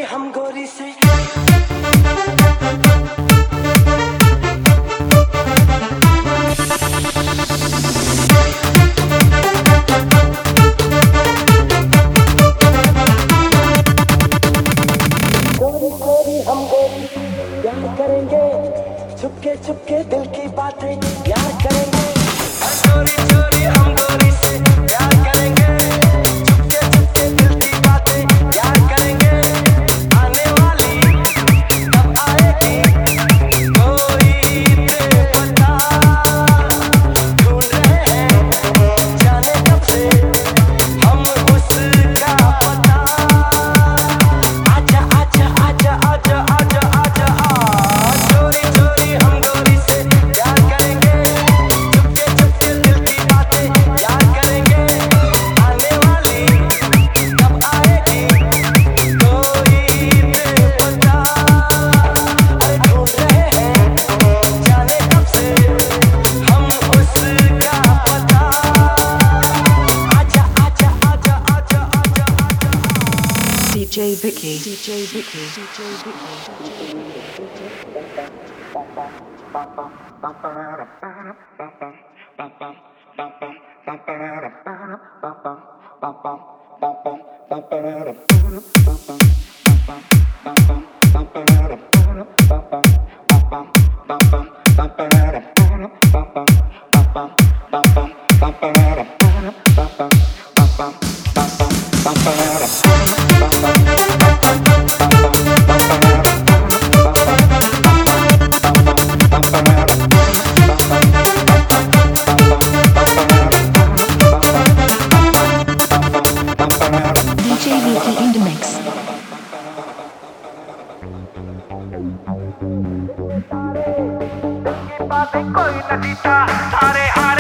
हम गोरी से गोरी गोरी हम गोरी प्यार करेंगे, छुपके छुपके दिल की बातें यार करेंगे। चोरी चोरी हम गोरी से प्यार करेंगे, छुपके छुपके दिल की बातें यार करेंगे। आने वाली कब आएगी कोई तेरे पता, ढूंढ रहे हैं जाने कब से हम उसका पता। आजा आजा आजा आजा आजा आजा आ चोरी चोरी हम गोरी से प्यार करेंगे, छुपके छुपके दिल की बातें यार करेंगे। आने वाली कब आएगी कोई तेरे पता, अरे ढूंढ रहे हैं जाने कब से हम उसका पता। आजा आजा आजा आजा आजा आजा DJ Vicky, DJ Vicky, DJ Vicky. DJ Vicky in the mix. बातें कोई नहीं था, सारे हारे